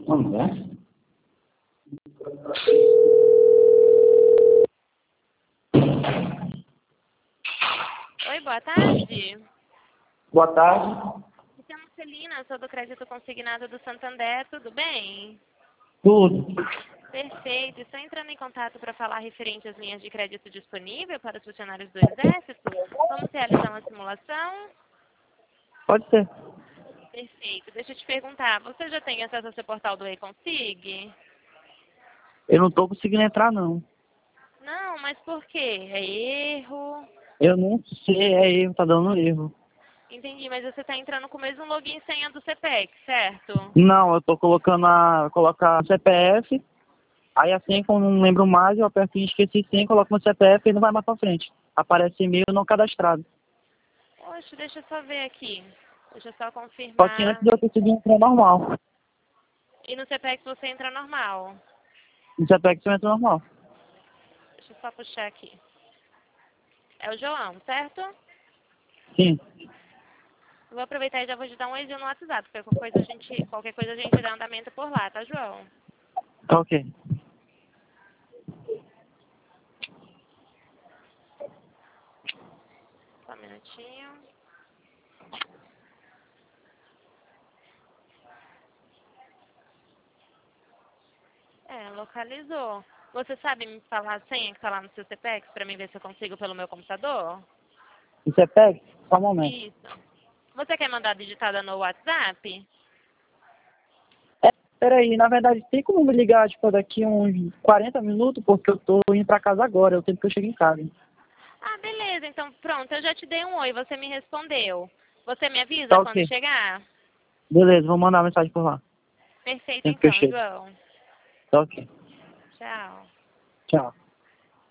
André? Oi, boa tarde. Boa tarde. Aqui é a Marcelina, sou do Crédito Consignado do Santander, tudo bem? Tudo. Perfeito. Estou entrando em contato para falar referente às linhas de crédito disponível para os funcionários do Exército. Vamos realizar uma simulação? Pode ser. Perfeito. Deixa eu te perguntar, você já tem acesso ao seu portal do Reconsig? Eu não tô conseguindo entrar, não. Não, mas por quê? É erro? Eu não sei, é erro, tá dando erro. Entendi, mas você está entrando com o mesmo login e senha do CPEC, certo? Não, eu tô colocando colocar CPF, aí assim, quando não lembro mais, eu aperto em esqueci sim, coloco meu CPF e não vai mais pra frente. Aparece e-mail não cadastrado. Poxa, deixa eu só ver aqui. Deixa eu só Só que antes confirmar. de eu conseguir entrar normal. E no CPEC você entra normal. No CPF eu entro normal. Deixa eu só puxar aqui. É o João, certo? Sim. Eu vou aproveitar e já vou te dar um oizinho no WhatsApp, porque qualquer coisa a gente dá andamento por lá, tá, João? Tá ok. Só um minutinho. Localizou. Você sabe me falar a senha que tá lá no seu CPEX pra mim ver se eu consigo pelo meu computador? No CPF? Só um momento. Isso. Você quer mandar digitada no WhatsApp? Peraí, na verdade, tem como me ligar, tipo, daqui uns 40 minutos, porque eu tô indo pra casa agora, é o tempo que eu chego em casa. Ah, beleza. Então, pronto. Eu já te dei um oi. Você me respondeu. Você me avisa Tá quando ok. chegar? Beleza, vou mandar uma mensagem por lá. Perfeito, Tempo que eu então, chego. João. Tá ok. Tchau. Tchau.